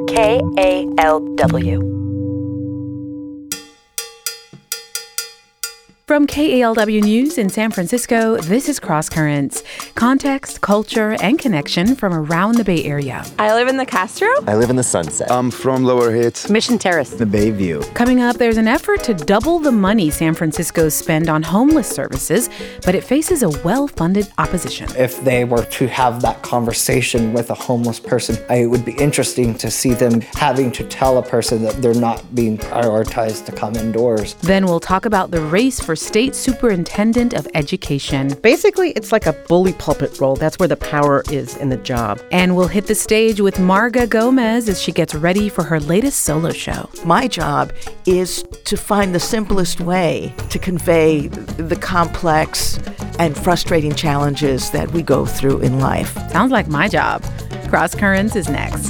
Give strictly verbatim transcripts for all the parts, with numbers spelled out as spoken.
K A L W. From K A L W News in San Francisco, this is Cross Currents. Context, culture, and connection from around the Bay Area. I live in the Castro. I live in the Sunset. I'm from Lower Heights. Mission Terrace. The Bayview. Coming up, there's an effort to double the money San Francisco's spend on homeless services, but it faces a well-funded opposition. If they were to have that conversation with a homeless person, it would be interesting to see them having to tell a person that they're not being prioritized to come indoors. Then we'll talk about the race for State Superintendent of Education. Basically, it's like a bully pulpit role. That's where the power is in the job. And we'll hit the stage with Marga Gomez as she gets ready for her latest solo show. My job is to find the simplest way to convey the complex and frustrating challenges that we go through in life. Sounds like my job. Cross Currents is next.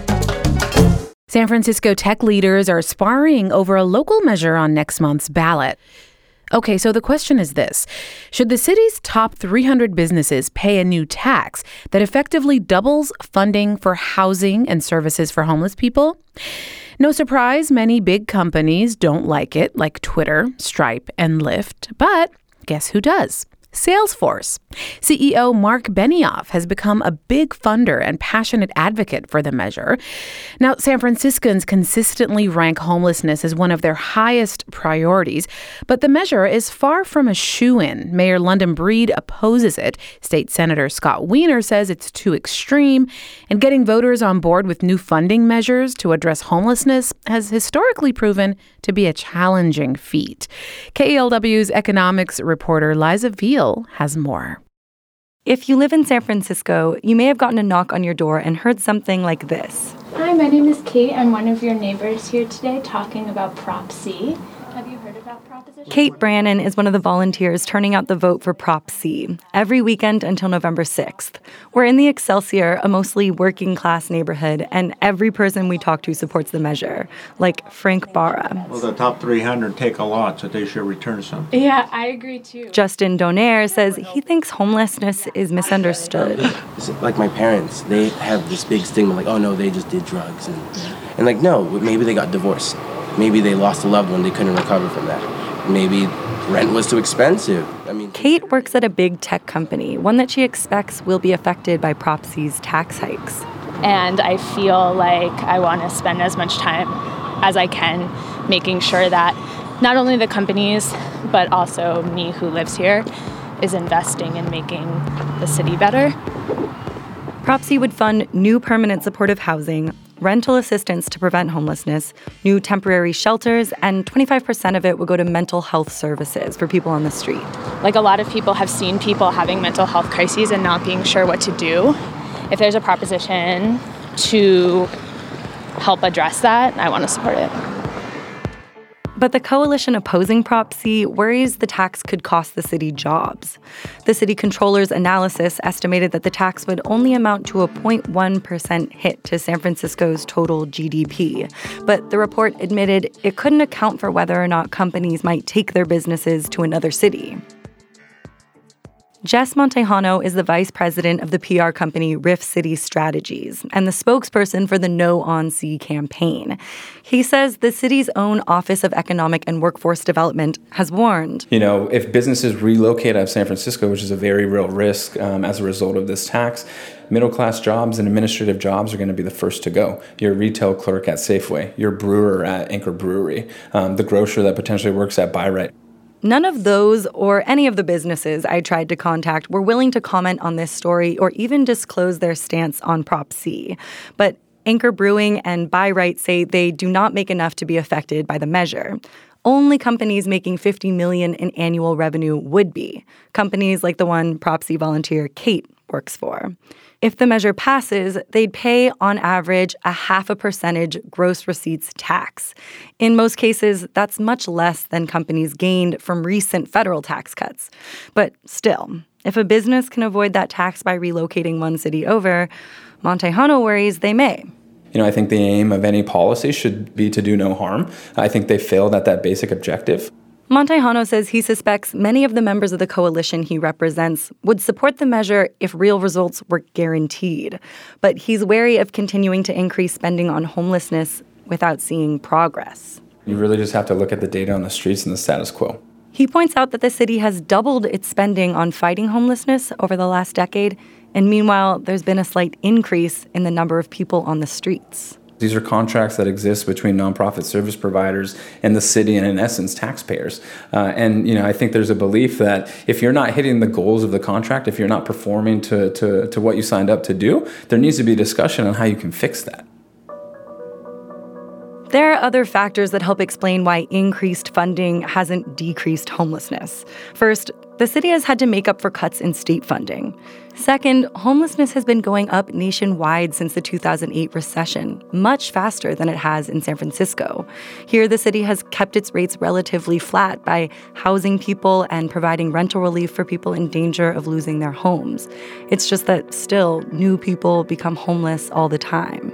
San Francisco tech leaders are sparring over a local measure on next month's ballot. Okay, so the question is this. Should the city's top three hundred businesses pay a new tax that effectively doubles funding for housing and services for homeless people? No surprise, many big companies don't like it, like Twitter, Stripe, and Lyft. But guess who does? Salesforce. C E O Mark Benioff has become a big funder and passionate advocate for the measure. Now, San Franciscans consistently rank homelessness as one of their highest priorities, but the measure is far from a shoo-in. Mayor London Breed opposes it. State Senator Scott Wiener says it's too extreme, and getting voters on board with new funding measures to address homelessness has historically proven to be a challenging feat. K A L W's economics reporter Liza Veal has more. If you live in San Francisco, you may have gotten a knock on your door and heard something like this. Hi, my name is Kate. I'm one of your neighbors here today talking about Prop C. Have you heard about Proposition? Kate Brannon is one of the volunteers turning out the vote for Prop C every weekend until November sixth. We're in the Excelsior, a mostly working-class neighborhood, and every person we talk to supports the measure, like Frank Barra. Well, the top three hundred take a lot, so they should return some. Yeah, I agree, too. Justin Donaire says he thinks homelessness is misunderstood. It's like my parents, they have this big stigma, like, oh, no, they just did drugs. And, and like, no, maybe they got divorced. Maybe they lost a loved one, they couldn't recover from that. Maybe rent was too expensive. I mean, Kate works at a big tech company, one that she expects will be affected by Prop C's tax hikes. And I feel like I want to spend as much time as I can making sure that not only the companies, but also me who lives here is investing in making the city better. Prop C would fund new permanent supportive housing, rental assistance to prevent homelessness, new temporary shelters, and twenty-five percent of it would go to mental health services for people on the street. Like, a lot of people have seen people having mental health crises and not being sure what to do. If there's a proposition to help address that, I want to support it. But the coalition opposing Prop C worries the tax could cost the city jobs. The city controller's analysis estimated that the tax would only amount to a zero point one percent hit to San Francisco's total G D P. But the report admitted it couldn't account for whether or not companies might take their businesses to another city. Jess Montejano is the vice president of the P R company Riff City Strategies and the spokesperson for the No on C campaign. He says the city's own Office of Economic and Workforce Development has warned. You know, if businesses relocate out of San Francisco, which is a very real risk um, as a result of this tax, middle-class jobs and administrative jobs are going to be the first to go. Your retail clerk at Safeway, your brewer at Anchor Brewery, um, the grocer that potentially works at Buy-Right. None of those or any of the businesses I tried to contact were willing to comment on this story or even disclose their stance on Prop C. But Anchor Brewing and Buy-Right say they do not make enough to be affected by the measure. Only companies making fifty million dollars in annual revenue would be. Companies like the one Prop C volunteer Kate works for. If the measure passes, they'd pay, on average, a half a percentage gross receipts tax. In most cases, that's much less than companies gained from recent federal tax cuts. But still, if a business can avoid that tax by relocating one city over, Montejano worries they may. You know, I think the aim of any policy should be to do no harm. I think they failed at that basic objective. Montejano says he suspects many of the members of the coalition he represents would support the measure if real results were guaranteed. But he's wary of continuing to increase spending on homelessness without seeing progress. You really just have to look at the data on the streets and the status quo. He points out that the city has doubled its spending on fighting homelessness over the last decade, and meanwhile, there's been a slight increase in the number of people on the streets. These are contracts that exist between nonprofit service providers and the city and, in essence, taxpayers. Uh, and, you know, I think there's a belief that if you're not hitting the goals of the contract, if you're not performing to, to, to what you signed up to do, there needs to be a discussion on how you can fix that. There are other factors that help explain why increased funding hasn't decreased homelessness. First, the city has had to make up for cuts in state funding. Second, homelessness has been going up nationwide since the two thousand eight recession, much faster than it has in San Francisco. Here, the city has kept its rates relatively flat by housing people and providing rental relief for people in danger of losing their homes. It's just that still, new people become homeless all the time.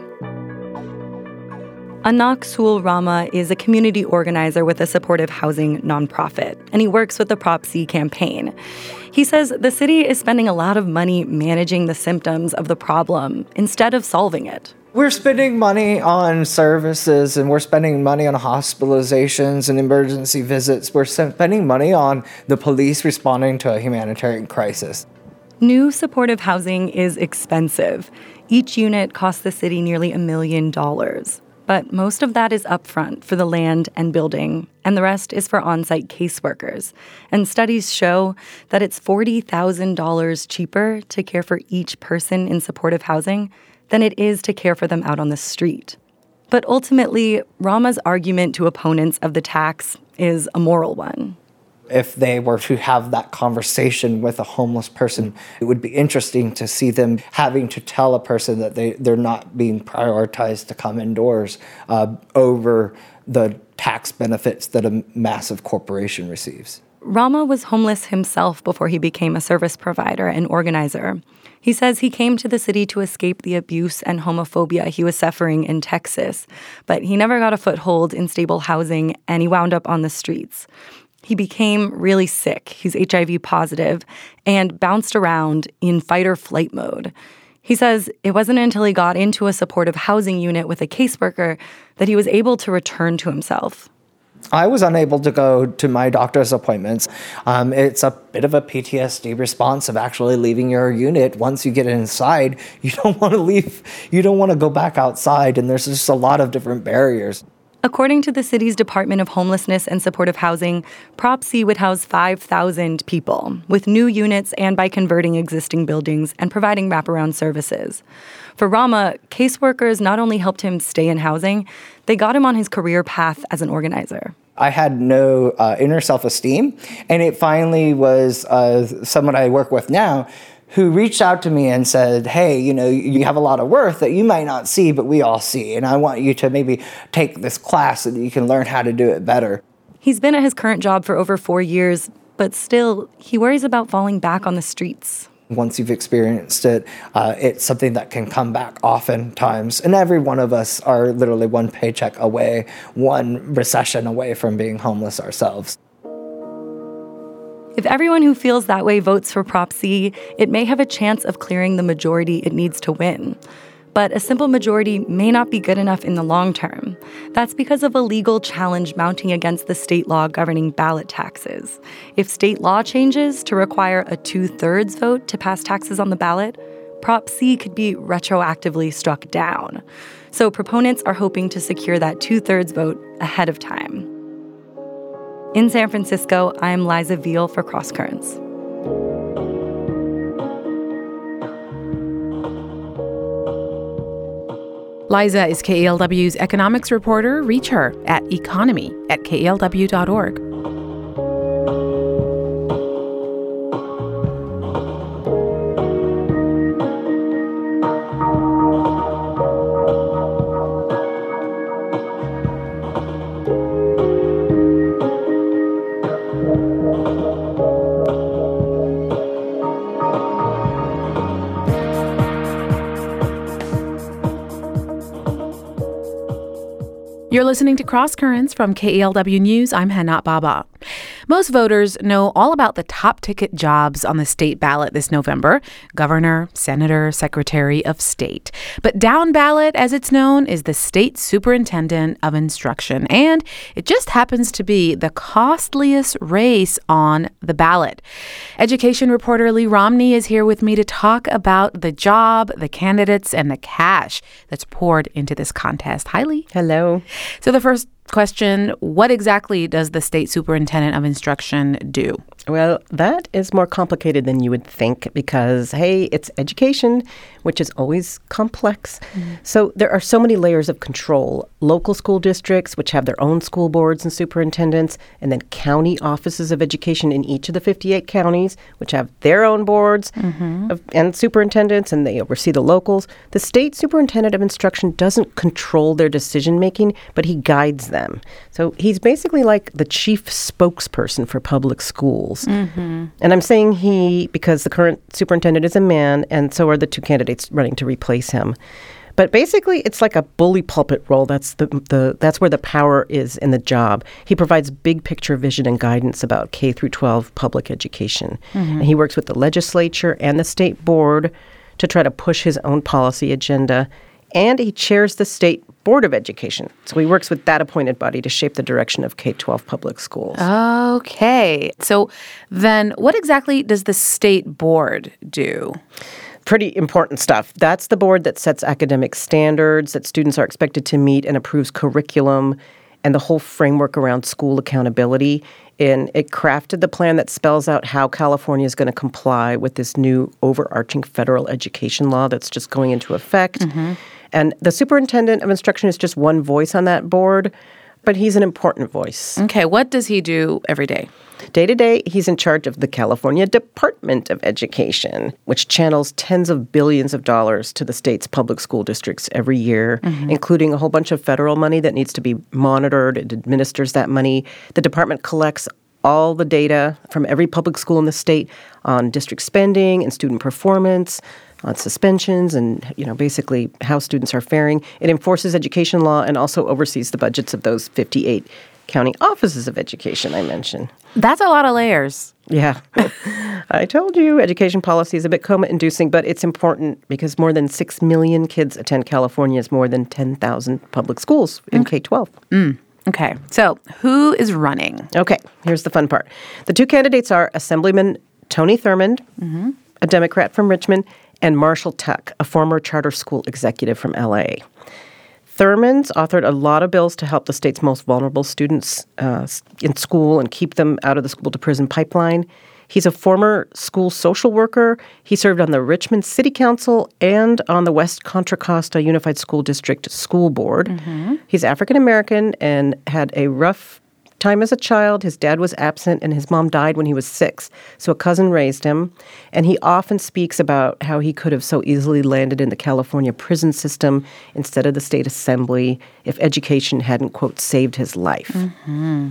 Anak Sul Rama is a community organizer with a supportive housing nonprofit, and he works with the Prop C campaign. He says the city is spending a lot of money managing the symptoms of the problem instead of solving it. We're spending money on services, and we're spending money on hospitalizations and emergency visits. We're spending money on the police responding to a humanitarian crisis. New supportive housing is expensive. Each unit costs the city nearly a million dollars. But most of that is upfront for the land and building, and the rest is for on-site caseworkers. And studies show that it's forty thousand dollars cheaper to care for each person in supportive housing than it is to care for them out on the street. But ultimately, Rama's argument to opponents of the tax is a moral one. If they were to have that conversation with a homeless person, it would be interesting to see them having to tell a person that they, they're not being prioritized to come indoors uh, over the tax benefits that a massive corporation receives. Rama was homeless himself before he became a service provider and organizer. He says he came to the city to escape the abuse and homophobia he was suffering in Texas, but he never got a foothold in stable housing, and he wound up on the streets. He became really sick. He's H I V positive and bounced around in fight or flight mode. He says it wasn't until he got into a supportive housing unit with a caseworker that he was able to return to himself. I was unable to go to my doctor's appointments. Um, it's a bit of a P T S D response of actually leaving your unit. Once you get inside, you don't want to leave. You don't want to go back outside, and there's just a lot of different barriers. According to the city's Department of Homelessness and Supportive Housing, Prop C would house five thousand people, with new units and by converting existing buildings and providing wraparound services. For Rama, caseworkers not only helped him stay in housing, they got him on his career path as an organizer. I had no uh, inner self-esteem, and it finally was uh, someone I work with now who reached out to me and said, hey, you know, you have a lot of worth that you might not see, but we all see, and I want you to maybe take this class so that you can learn how to do it better. He's been at his current job for over four years, but still, he worries about falling back on the streets. Once you've experienced it, uh, it's something that can come back oftentimes. And every one of us are literally one paycheck away, one recession away from being homeless ourselves. If everyone who feels that way votes for Prop C, it may have a chance of clearing the majority it needs to win. But a simple majority may not be good enough in the long term. That's because of a legal challenge mounting against the state law governing ballot taxes. If state law changes to require a two-thirds vote to pass taxes on the ballot, Prop C could be retroactively struck down. So proponents are hoping to secure that two-thirds vote ahead of time. In San Francisco, I'm Liza Veal for Cross Currents. Liza is K A L W's economics reporter. Reach her at economy at K A L W dot org. You're listening to Cross Currents from K A L W News. I'm Hannah Baba. Most voters know all about the top ticket jobs on the state ballot this November: governor, senator, secretary of state. But down ballot, as it's known, is the state superintendent of instruction. And it just happens to be the costliest race on the ballot. Education reporter Lee Romney is here with me to talk about the job, the candidates, and the cash that's poured into this contest. Hi, Lee. Hello. So the first question, what exactly does the state superintendent of instruction do? Well, that is more complicated than you would think because, hey, it's education, which is always complex. Mm-hmm. So there are so many layers of control. Local school districts, which have their own school boards and superintendents, and then county offices of education in each of the fifty-eight counties, which have their own boards mm-hmm. of, and superintendents, and they oversee the locals. The state superintendent of instruction doesn't control their decision-making, but he guides them. So he's basically like the chief spokesperson for public schools. Mm-hmm. And I'm saying he because the current superintendent is a man, and so are the two candidates running to replace him. But basically, it's like a bully pulpit role. That's the, the that's where the power is in the job. He provides big picture vision and guidance about K through twelve public education. Mm-hmm. And he works with the legislature and the state board to try to push his own policy agenda. And he chairs the state Board of Education. So he works with that appointed body to shape the direction of K twelve public schools. Okay. So then what exactly does the state board do? Pretty important stuff. That's the board that sets academic standards that students are expected to meet and approves curriculum and the whole framework around school accountability. And it crafted the plan that spells out how California is going to comply with this new overarching federal education law that's just going into effect. Mm-hmm. And the superintendent of instruction is just one voice on that board, but he's an important voice. Okay, what does he do every day? Day to day, he's in charge of the California Department of Education, which channels tens of billions of dollars to the state's public school districts every year, mm-hmm. including a whole bunch of federal money that needs to be monitored. It administers that money. The department collects all the data from every public school in the state on district spending and student performance, on suspensions and, you know, basically how students are faring. It enforces education law and also oversees the budgets of those fifty-eight county offices of education I mentioned. That's a lot of layers. Yeah. I told you education policy is a bit coma-inducing, but it's important because more than six million kids attend California's more than ten thousand public schools in okay. K twelve. Mm. Okay. So who is running? Okay. Here's the fun part. The two candidates are Assemblyman Tony Thurmond, mm-hmm. a Democrat from Richmond, and Marshall Tuck, a former charter school executive from L A. Thurmond's authored a lot of bills to help the state's most vulnerable students uh, in school and keep them out of the school-to-prison pipeline. He's a former school social worker. He served on the Richmond City Council and on the West Contra Costa Unified School District School Board. Mm-hmm. He's African-American and had a rough time as a child. His dad was absent and his mom died when he was six. So a cousin raised him. And he often speaks about how he could have so easily landed in the California prison system instead of the state assembly if education hadn't, quote, saved his life. Mm-hmm.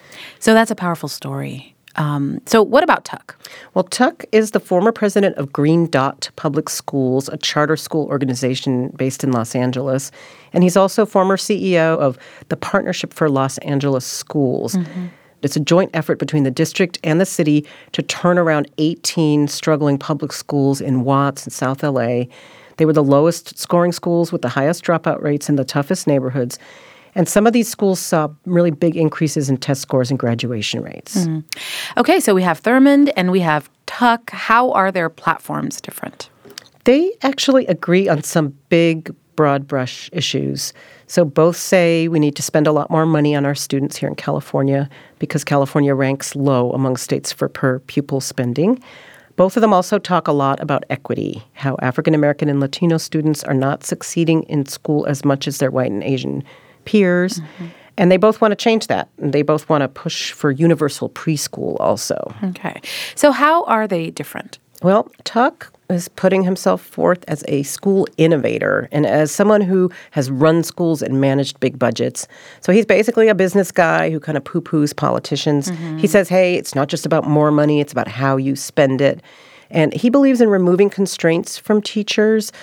So that's a powerful story. Um, so what about Tuck? Well, Tuck is the former president of Green Dot Public Schools, a charter school organization based in Los Angeles. And he's also former C E O of the Partnership for Los Angeles Schools. Mm-hmm. It's a joint effort between the district and the city to turn around eighteen struggling public schools in Watts and South L A. They were the lowest scoring schools with the highest dropout rates in the toughest neighborhoods. And some of these schools saw really big increases in test scores and graduation rates. Mm-hmm. Okay, so we have Thurmond and we have Tuck. How are their platforms different? They actually agree on some big, broad brush issues. So both say we need to spend a lot more money on our students here in California because California ranks low among states for per pupil spending. Both of them also talk a lot about equity, how African American and Latino students are not succeeding in school as much as their white and Asian peers. Mm-hmm. And they both want to change that. And they both want to push for universal preschool also. Okay. So how are they different? Well, Tuck is putting himself forth as a school innovator and as someone who has run schools and managed big budgets. So he's basically a business guy who kind of poo-poos politicians. Mm-hmm. He says, hey, it's not just about more money, it's about how you spend it. And he believes in removing constraints from teachers.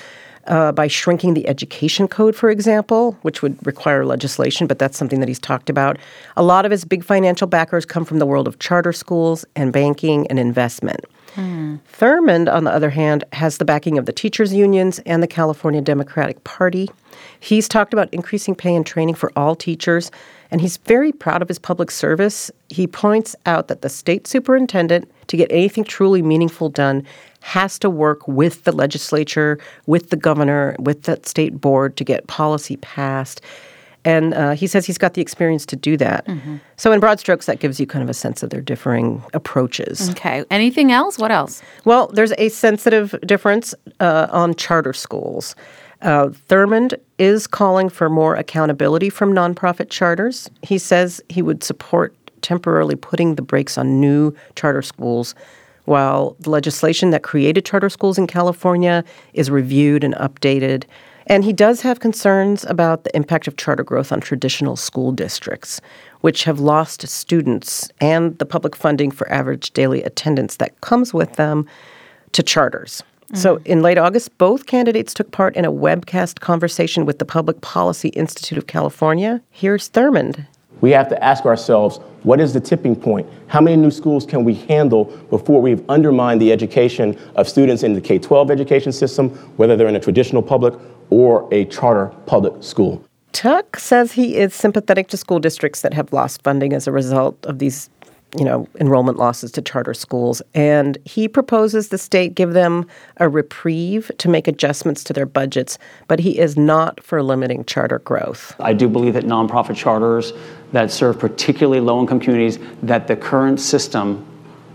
uh, by shrinking the education code, for example, which would require legislation, but that's something that he's talked about. A lot of his big financial backers come from the world of charter schools and banking and investment. Hmm. Thurmond, on the other hand, has the backing of the teachers' unions and the California Democratic Party. He's talked about increasing pay and training for all teachers, and he's very proud of his public service. He points out that the state superintendent, to get anything truly meaningful done, has to work with the legislature, with the governor, with the state board to get policy passed. And uh, he says he's got the experience to do that. Mm-hmm. So in broad strokes, that gives you kind of a sense of their differing approaches. Okay. Anything else? What else? Well, there's a sensitive difference uh, on charter schools. Uh, Thurmond is calling for more accountability from nonprofit charters. He says he would support temporarily putting the brakes on new charter schools while the legislation that created charter schools in California is reviewed and updated. And he does have concerns about the impact of charter growth on traditional school districts, which have lost students and the public funding for average daily attendance that comes with them to charters. Mm. So in late August, both candidates took part in a webcast conversation with the Public Policy Institute of California. Here's Thurmond. We have to ask ourselves, what is the tipping point? How many new schools can we handle before we've undermined the education of students in the K twelve education system, whether they're in a traditional public or a charter public school? Tuck says he is sympathetic to school districts that have lost funding as a result of these, you know, enrollment losses to charter schools. And he proposes the state give them a reprieve to make adjustments to their budgets, but he is not for limiting charter growth. I do believe that nonprofit charters that serve particularly low-income communities, that the current system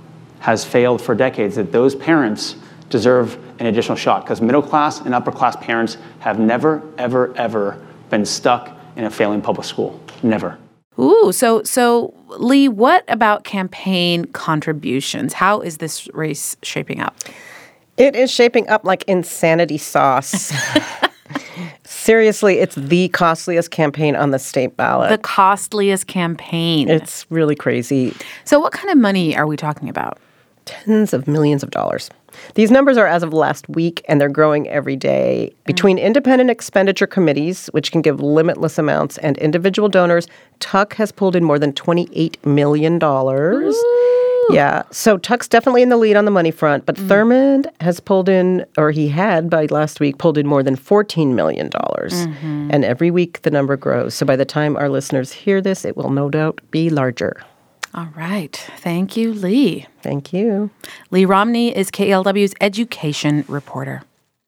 has failed for decades, that those parents deserve an additional shot, because middle-class and upper-class parents have never, ever, ever been stuck in a failing public school. Never. Ooh, so, so Lee, what about campaign contributions? How is this race shaping up? It is shaping up like insanity sauce. Seriously, it's the costliest campaign on the state ballot. The costliest campaign. It's really crazy. So what kind of money are we talking about? Tens of millions of dollars. These numbers are as of last week, and they're growing every day. Between mm. independent expenditure committees, which can give limitless amounts, and individual donors, Tuck has pulled in more than twenty-eight million dollars. Ooh. Yeah, so Tuck's definitely in the lead on the money front, but mm. Thurmond has pulled in, or he had by last week, pulled in more than fourteen million dollars. Mm-hmm. And every week the number grows. So by the time our listeners hear this, it will no doubt be larger. All right. Thank you, Lee. Thank you. Lee Romney is K L W's education reporter.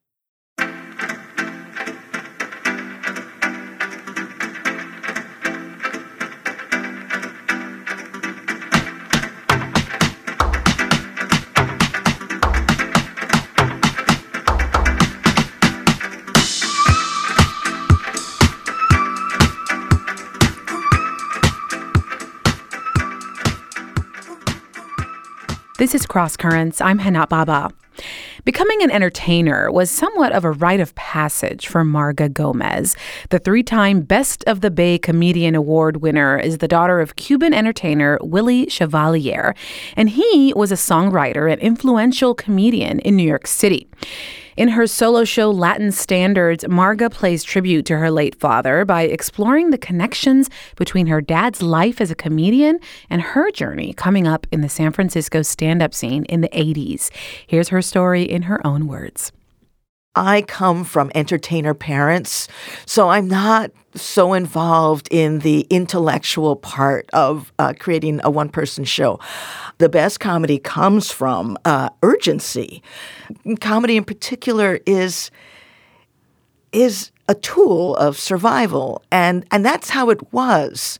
This is Cross Currents. I'm Hana Baba. Becoming an entertainer was somewhat of a rite of passage for Marga Gomez. The three-time Best of the Bay Comedian Award winner is the daughter of Cuban entertainer Willie Chevalier, and he was a songwriter and influential comedian in New York City. In her solo show Latin Standards, Marga plays tribute to her late father by exploring the connections between her dad's life as a comedian and her journey coming up in the San Francisco stand-up scene in the eighties. Here's her story in her own words. I come from entertainer parents, so I'm not so involved in the intellectual part of uh, creating a one-person show. The best comedy comes from uh, urgency. Comedy in particular is is a tool of survival, and, and that's how it was.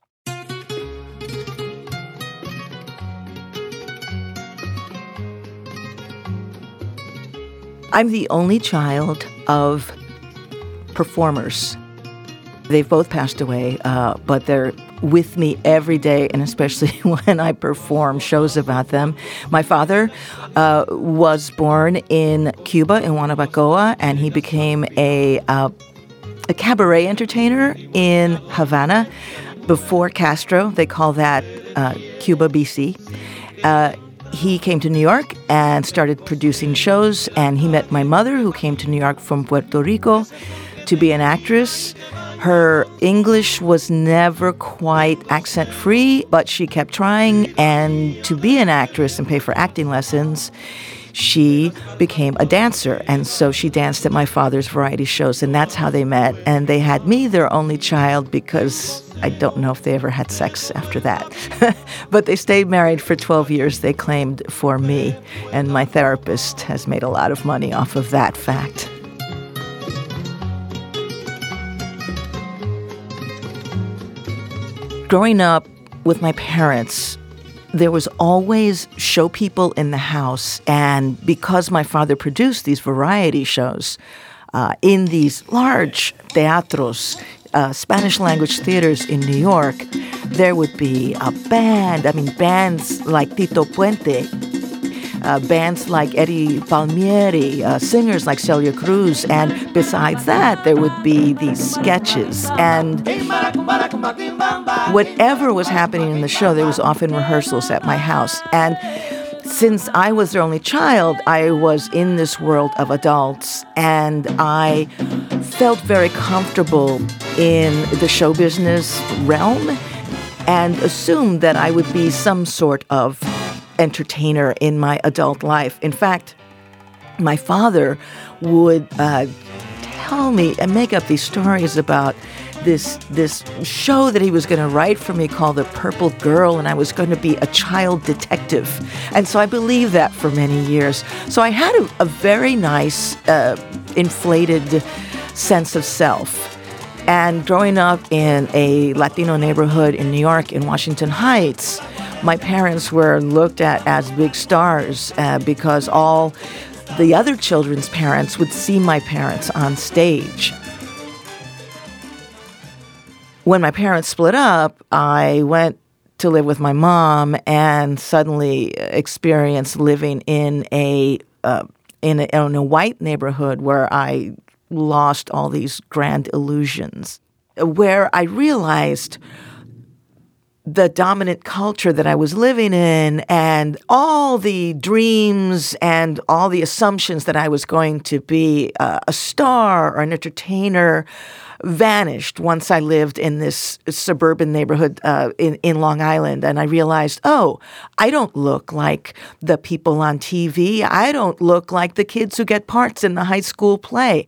I'm the only child of performers. They've both passed away, uh, but they're with me every day, and especially when I perform shows about them. My father uh, was born in Cuba, in Guanabacoa, and he became a, uh, a cabaret entertainer in Havana before Castro. They call that uh, Cuba, B C. Uh, he came to New York and started producing shows, and he met my mother, who came to New York from Puerto Rico to be an actress. Her English was never quite accent-free, but she kept trying, and to be an actress and pay for acting lessons, she became a dancer, and so she danced at my father's variety shows, and that's how they met. And they had me, their only child, because I don't know if they ever had sex after that. But they stayed married for twelve years, they claimed, for me, and my therapist has made a lot of money off of that fact. Growing up with my parents, there was always show people in the house, and because my father produced these variety shows uh, in these large teatros, uh, Spanish-language theaters in New York, there would be a band, I mean bands like Tito Puente, uh, bands like Eddie Palmieri, uh, singers like Celia Cruz, and besides that, there would be these sketches. And whatever was happening in the show, there was often rehearsals at my house. And since I was their only child, I was in this world of adults, and I felt very comfortable in the show business realm and assumed that I would be some sort of entertainer in my adult life. In fact, my father would uh, tell me and make up these stories about this this show that he was going to write for me called The Purple Girl, and I was going to be a child detective. And so I believed that for many years. So I had a, a very nice, uh, inflated sense of self. And growing up in a Latino neighborhood in New York, in Washington Heights, my parents were looked at as big stars uh, because all the other children's parents would see my parents on stage. When my parents split up, I went to live with my mom and suddenly experienced living in a uh, in a, in a white neighborhood where I lost all these grand illusions, where I realized the dominant culture that I was living in and all the dreams and all the assumptions that I was going to be uh, a star or an entertainer vanished once I lived in this suburban neighborhood uh, in, in Long Island. And I realized, oh, I don't look like the people on T V. I don't look like the kids who get parts in the high school play.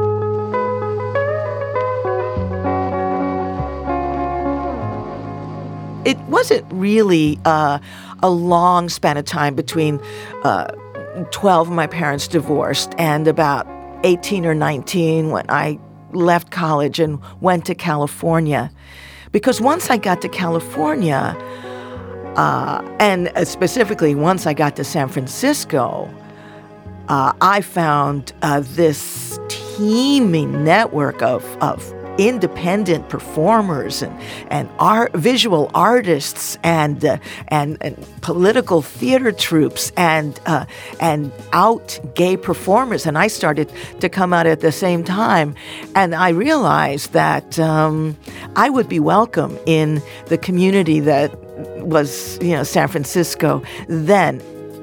It wasn't really uh, a long span of time between uh, twelve, my parents divorced, and about eighteen or nineteen when I left college and went to California. Because once I got to California, uh, and specifically once I got to San Francisco, uh, I found uh, this teeming network of, of independent performers and and art, visual artists and uh, and and political theater troupes and uh, and out gay performers, and I started to come out at the same time, and I realized that um, I would be welcome in the community that was, you know, San Francisco then.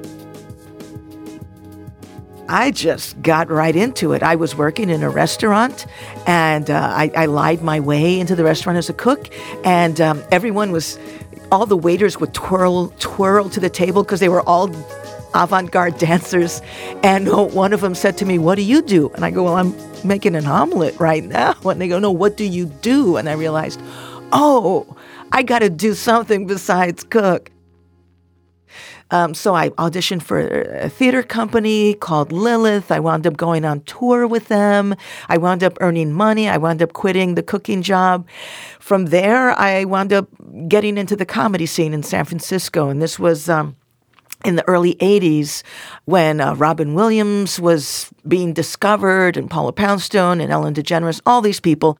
I just got right into it. I was working in a restaurant, and uh, I, I lied my way into the restaurant as a cook, and um, everyone was, all the waiters would twirl, twirl to the table because they were all avant-garde dancers, and one of them said to me, "What do you do?" And I go, "Well, I'm making an omelet right now." And they go, "No, what do you do?" And I realized, oh, I got to do something besides cook. Um, so I auditioned for a theater company called Lilith. I wound up going on tour with them. I wound up earning money. I wound up quitting the cooking job. From there, I wound up getting into the comedy scene in San Francisco. And this was um, in the early eighties when uh, Robin Williams was being discovered, and Paula Poundstone and Ellen DeGeneres, all these people.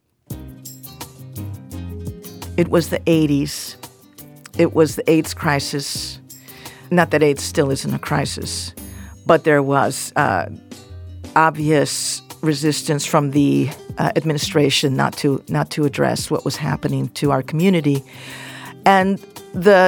It was the eighties. It was the AIDS crisis. Not that AIDS still isn't a crisis, but there was uh, obvious resistance from the uh, administration not to not to address what was happening to our community. And the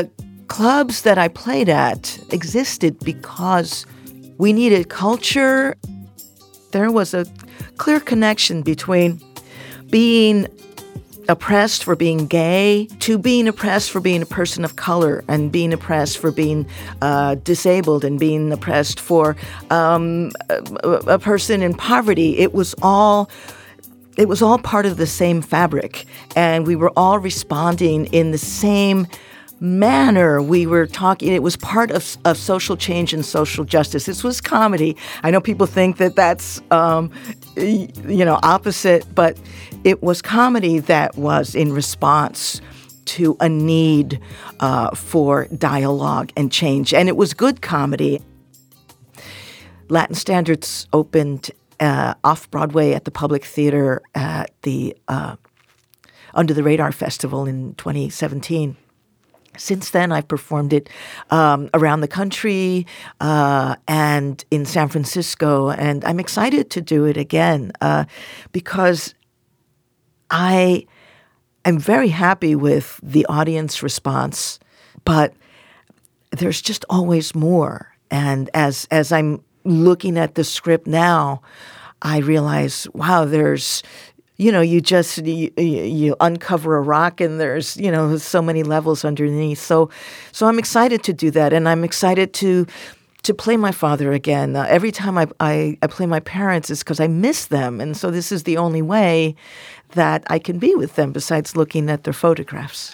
clubs that I played at existed because we needed culture. There was a clear connection between being oppressed for being gay to being oppressed for being a person of color and being oppressed for being uh, disabled and being oppressed for um, a, a person in poverty. It was all it was all part of the same fabric, and we were all responding in the same manner. We were talking, it was part of, of social change and social justice. This was comedy. I know people think that that's, um, you know, opposite, but it was comedy that was in response to a need uh, for dialogue and change. And it was good comedy. Latin Standards opened uh, off-Broadway at the Public Theater at the uh, Under the Radar Festival in twenty seventeen. Since then, I've performed it um, around the country uh, and in San Francisco, and I'm excited to do it again uh, because I am very happy with the audience response, but there's just always more. And as as I'm looking at the script now, I realize, wow, there's You know, you just, you, you uncover a rock and there's, you know, so many levels underneath. So so I'm excited to do that. And I'm excited to to play my father again. Uh, every time I, I, I play my parents, it's because I miss them. And so this is the only way that I can be with them besides looking at their photographs.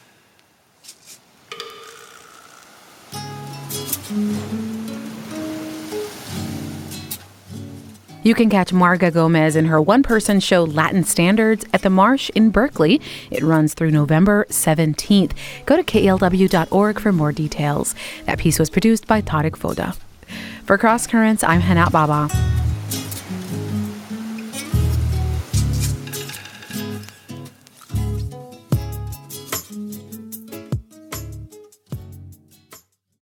You can catch Marga Gomez in her one-person show Latin Standards at the Marsh in Berkeley. It runs through November seventeenth. Go to K L W dot org for more details. That piece was produced by Tarek Foda. For Cross Currents, I'm Hana Baba.